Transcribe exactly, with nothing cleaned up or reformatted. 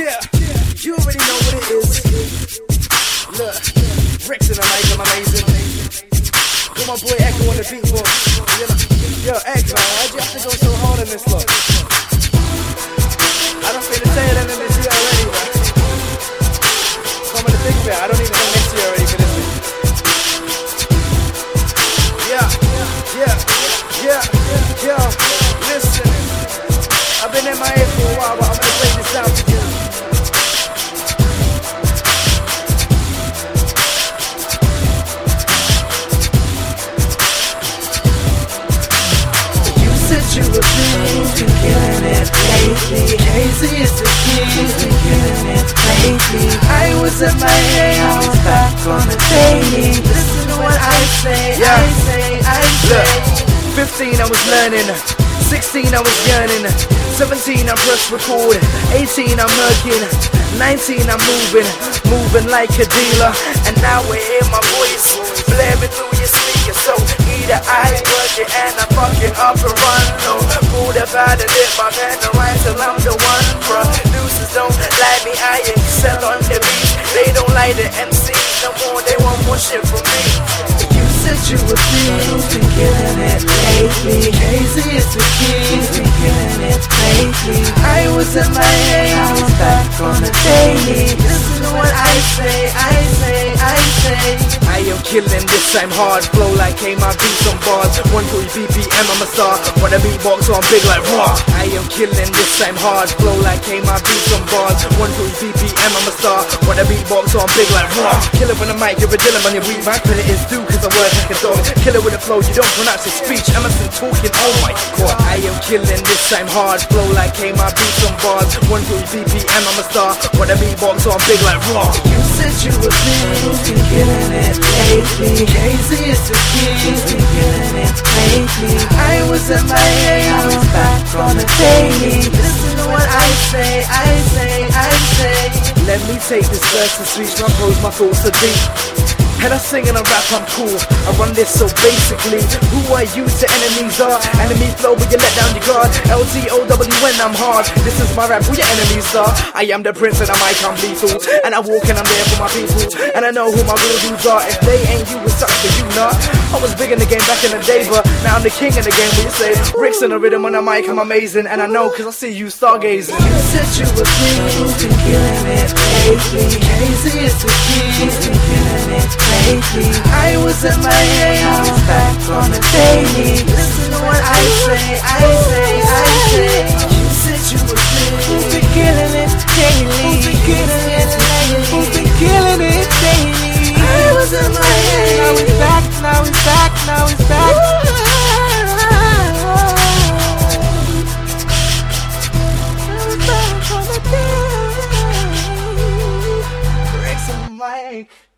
Yeah, you already know what it is. Look, Rex and the mic, I'm amazing. Got my boy Echo on the beat, boy. Yo, X, man, why'd you have to go so hard on this, look? I don't feel the tail end of this year already, man. Come on the big bit, I don't even know next year already for this thing. Yeah, yeah, yeah, yo, listen. I've been in my head for a while, but I'm gonna play this out to you. You said you were been killing it lately. Crazy is the key, been killing it lately. I was in my head, I was back on the daily. Listen to what I say, yeah. I say, I say. Look, fifteen I was learning, sixteen I was yearning, seventeen I pressed record, eighteen I'm working, nineteen I'm moving, moving like a dealer. And now we hear my voice blaring through your speakers. So either I work it and I fuck it up and run, no. Pull the bad and live my man and right till I'm the one, bruh. Producers don't like me, I excel on the beat. They don't like the M C no more, they want more shit from me. You said you were been killing it lately. Crazy is the key, been killing it lately. I was in my head, I was back on the daily. Listen to what I say, I say, I say. I am killing this, I'm hard, flow like K, my beats on bars. one twenty B P M, I'm a star. When I beatbox, so I'm big like raw. I am killing this, I'm hard, flow like K, my beats on bars. one twenty B P M, I'm a star. When I beatbox, so I'm big like raw. Killer on the mic, you're a Dylan on your beat. My credit is due, cause I work like a dog. Killer with a flow, you don't pronounce your speech. Emerson talking, oh my god. I am killing this, I'm hard, flow like K, my beats on bars. one twenty B P M, I'm a star. When I beatbox, so I'm big like raw. You said you were been killing it lately. Crazy is the key, been killing it lately. I was in my head, I was back on the daily. Listen to what I say, I say, I say. Let me take this verse and switch my pose, my thoughts are deep. And I sing and I rap, I'm cool. I run this so basically, who I use the enemies are. Enemy flow, but you let down your guard. L T O W when I'm hard. This is my rap, who your enemies are. I am the prince and I mic, I'm lethal. And I walk and I'm there for my people. And I know who my real dudes are. If they ain't you, it's up to you not. I was big in the game back in the day, but now I'm the king in the game. What you say? Rick's in the rhythm on the mic, I'm amazing. And I know cause I see you stargazing. You said you were been killing it lately. Crazy is the key, been killing it lately. I was in my head, I was back on the daily. Listen to what I say, I say, I say. You said you were been, who's been killing it daily? Who's been killing it lately? Who's been killing it daily? I was in my head, now he's back, now he's back, now he's back. Now he's back on the daily. Rex on the mic.